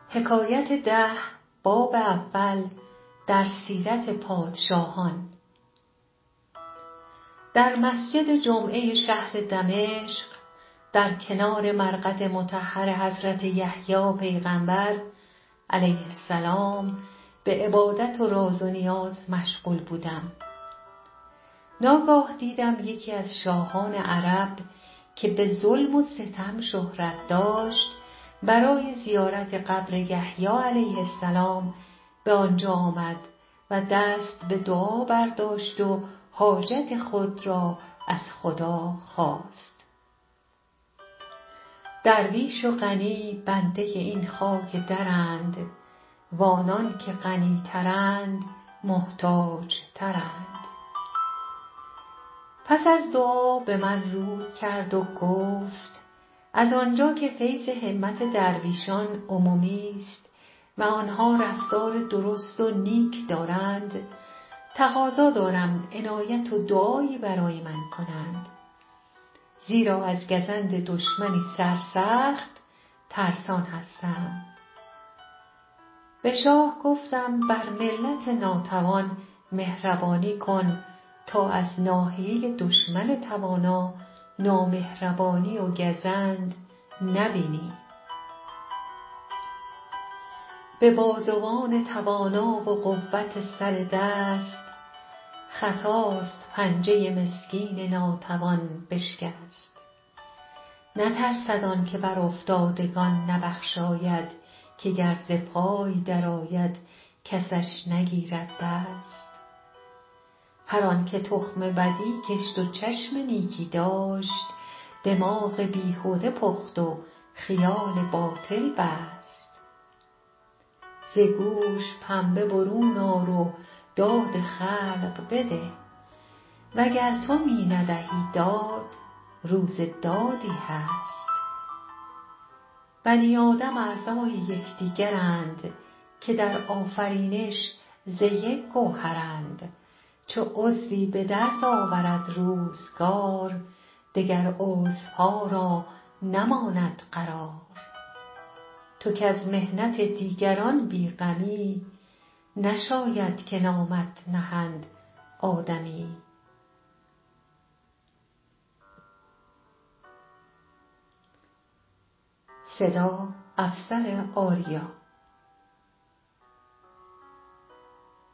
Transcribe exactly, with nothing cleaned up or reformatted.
حکایت ده باب اول در سیرت پادشاهان. در مسجد جمعه شهر دمشق در کنار مرقد مطهر حضرت یحیی پیغمبر علیه السلام به عبادت و راز و نیاز مشغول بودم. ناگاه دیدم یکی از شاهان عرب که به ظلم و ستم شهرت داشت برای زیارت قبر یحیی علیه السلام به آنجا آمد و دست به دعا برداشت و حاجت خود را از خدا خواست. درویش و غنی بنده این خاک درند، و آنان که غنی ترند محتاج ترند. پس از دعا به من روی کرد و گفت از آنجا که فیض همت درویشان عمومی است و آنها رفتار درست و نیک دارند، تقاضا دارم عنایت و دعایی برای من کنند، زیرا از گزند دشمنی سرسخت ترسان هستم. به شاه گفتم بر ملت ناتوان مهربانی کن تا از ناحیه دشمن توانا نامهربانی و گزند نبینی. به بازوان توانا و قوت سر دست، خطاست پنجه مسکین ناتوان بشکست. نترسد آن که بر افتادگان نبخشاید، که گر ز پای درآید کسش نگیرد دست. هر آن که تخم بدی کشت و چشم نیکی داشت، دماغ بیهوده پخت و خیال باطل بست. ز گوش پنبه برون آر و داد خلق بده، وگر تو می ندهی داد روز دادی هست. بنی آدم اعضای یکدیگرند، که در آفرینش ز یک گوهرند. چو عضوی به درد آورد روزگار، دگر عضوها را نماند قرار. تو کز محنت دیگران بی غمی، نشاید که نامت نهند آدمی. صدا افسر آریا.